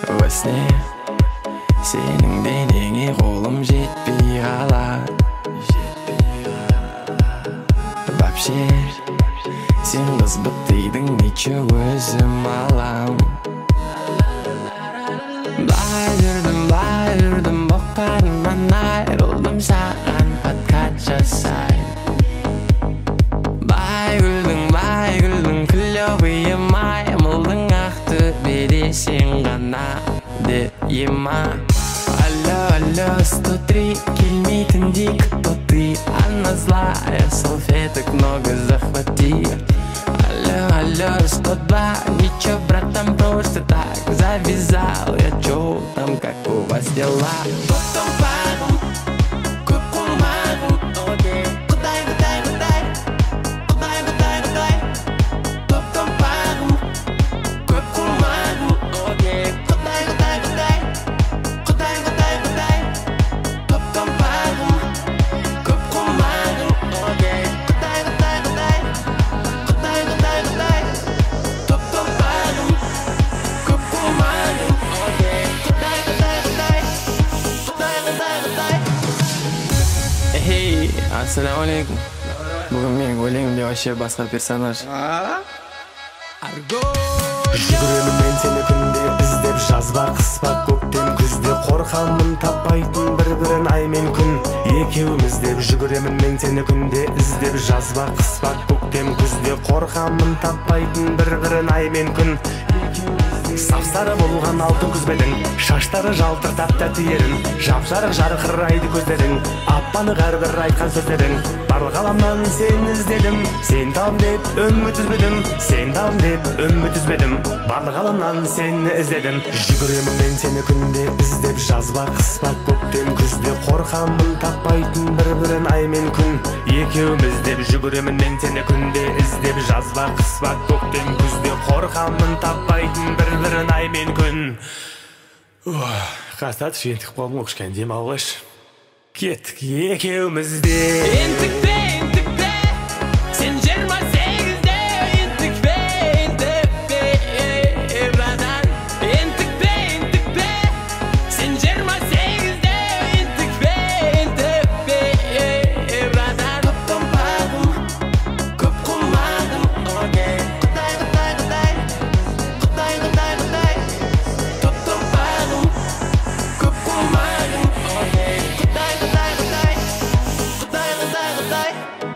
Во сне сенің денеңе қолым жетпей қалар. Вообще сен қыз бітейдің нече өзім алам. Былай жүрдім боқтарымнан айрылдым саған подкат жасай. Бай күлдің клёвый маймылдың ақтөбеде сен ғана дейма. Алло, 103, келмейтіндей кто ты? Она злая, салфеток много захвати. Алло, 102, ничего, братан, просто так завязал я. Чё там, как у вас дела? Потом паром, кукумару, окей. Кудай. Потом паром, кукумару, окей. Кудай. Потом паром, кукумару, окей. Кудай. Потом паром, кукумару, окей. Эй, ассаламу алейкум. Бүгін менің өлеңімде вообще басқа персонаж. Жүгіремін мен сені күнде іздеп, жазба қыспа көктем күзде. Қорқамын таппайтын бір-бірін ай мен күн. Екеуміз деп жүгіремін мен сені күнде іздеп, жазба қыспа көктем күзде. Қорқамын таппайтын бір-бірін ай мен күн. Сап-сары болған алтын күзбедің, шаштары жалтыртап тәтті ерін. Жап-жарық жарқырайды көздерің, аппанық әрбір айтқан сөздерің. Барлық ғаламнан сен іздедім, сен там деп үміт үзбедім. Барлық ғаламнан сені іздедім. Жүгіремін мен сені күнде іздеп, жазба қыспа көктем күзде. Қорқамын таппайтын бір-бірін ай мен күн. Екеуміз деп жүгіремін мен сені күнде іздеп, жазба қыспа көктем күзде. Қорқамын таппайтын бір-бірін ай мен күн. Қастат жентік болмын оқышқан дем алғыш. Кеттік екеуміз де. Ентікпе, сен 28-де. Ентікпе, братан. Ентікпе, сен 28-де. Ентікпе, братан. Топтан бағым, көп құмағым, окей. Құдай. Топтан бағым, көп құмағым, окей. Құдай.